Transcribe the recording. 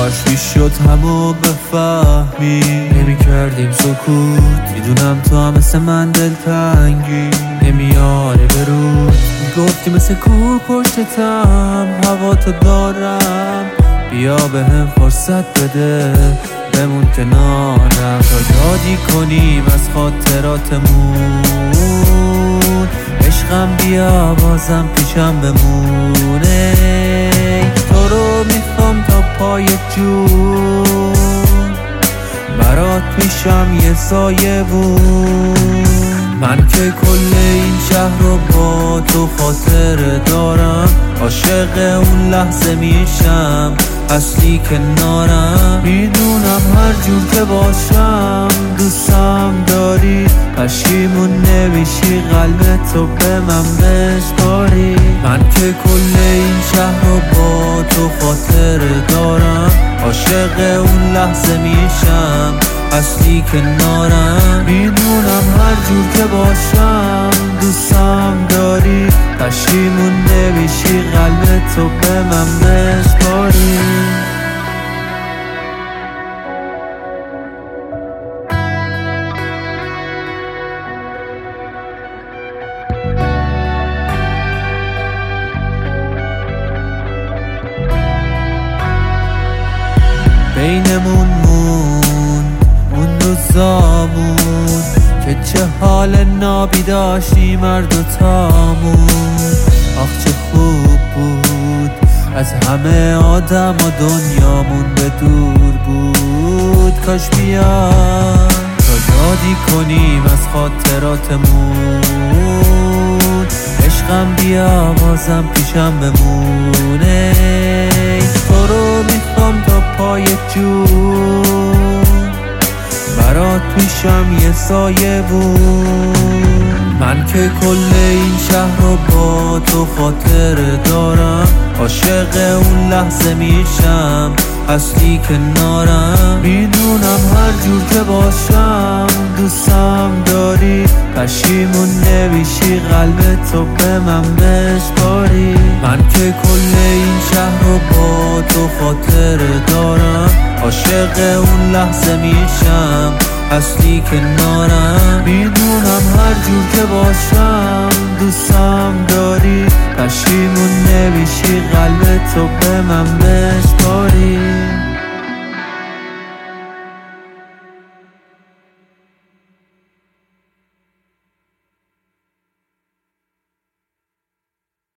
کاش میشد همو بفهمی، نمی کردیم سکوت. میدونم تو هم مثل من دلتنگی، نمیاری به رود. میگفتی مثل کوه پشتتم، هوا تو دارم، بیا به هم فرصت بده بمون کنارم تا یادی کنیم از خاطراتمون. عشقم بیا بازم پیشم بمونه، تو رو میخوام تا پای جون، برات میشم یه سایه بون. من که کل این شهر رو با تو خاطره دارم، عاشق اون لحظه میشم اصلی کنارم. میدونم هر جور که باشم دوستم داری، پشیمون نمیشی قلب تو به من بسپاری. من که کل این شهر رو با تو خاطره دارم، عاشق اون لحظه میشم اصلی کنارم. میدونم هر جور که باشم دوستم داری، پشیمون نمیشی قلب تو به من بسپاری. بینمون اون روزامون که چه حال نابی داشتیم هر دوتامون. آخ چه خوب بود از همه آدم و دنیامون به دور بود. کاش بیان تا یادی کنیم از خاطراتمون. عشقم بیا بازم پیشم بمونه، تو رو میخوام تا پای جون، برات میشم یه سایه بون. من که کل این شهر رو با تو خاطره دارم، عاشق اون لحظه میشم اصلی کنارم. میدونم هر جور که باشم دوستم داری، پشیمون نمیشی قلب تو به من بسپاری. من که کل این شهر رو با تو خاطره دارم، عاشق اون لحظه میشم اصلی کنارم. میدونم هر جور که باشم دوستم داری، پشیمون نمیشی قلب تو به من بسپاری.